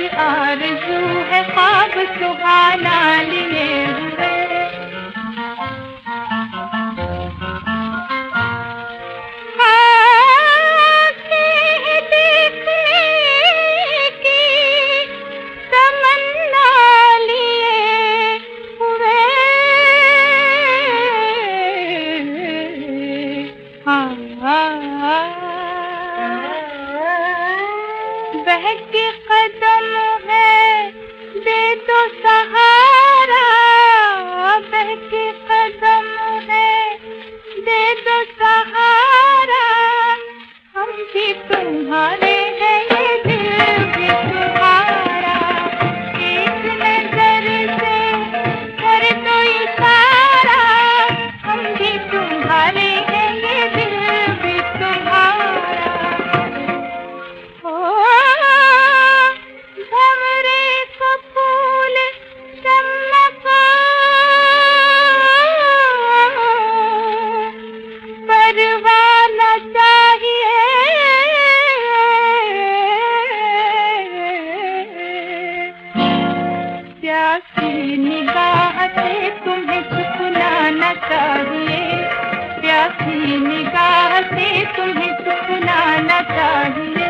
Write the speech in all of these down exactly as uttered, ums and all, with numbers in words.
आरज़ू है ख्वाब सुहाना लिए हुए। आँखें देखने की तमन्ना लिए हुए। हाँ, बहके कदम है दे दो सहारा, बहके कदम है दे दो सहारा। हम भी तुम्हारे हैं ये दिल भी तुम्हारा। एक नजर से कर दो इशारा, हम भी तुम्हारे हैं ये दिल भी तुम्हारा। ओ भंवरे को फूल चमका, परवाना चाहिए। प्यासी निगाह से तुम्हें चुपलाना चाहिए, प्यासी निगाह से तुम्हें चुपलाना चाहिए।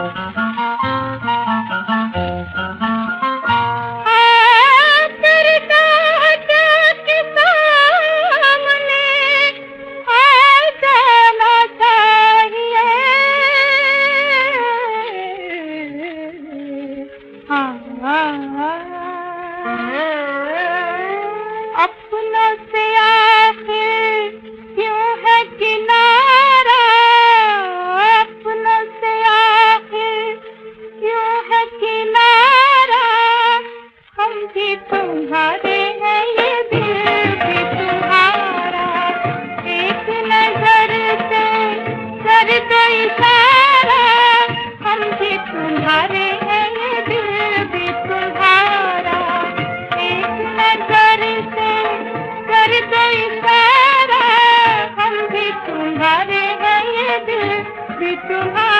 अपनों से आखिर क्यों है किनारा, अपनों से आखिर क्यों है किनारा। हम भी तुम्हारे हैं ये दिल भी तुम्हारा। एक नजर से कर दो इशारा, हम भी तुम्हारे हैं ये दिल भी तुम्हारा। एक नजर से कर दो इशारा, हम भी तुम्हारे हैं ये दिल भी तुम्हारा।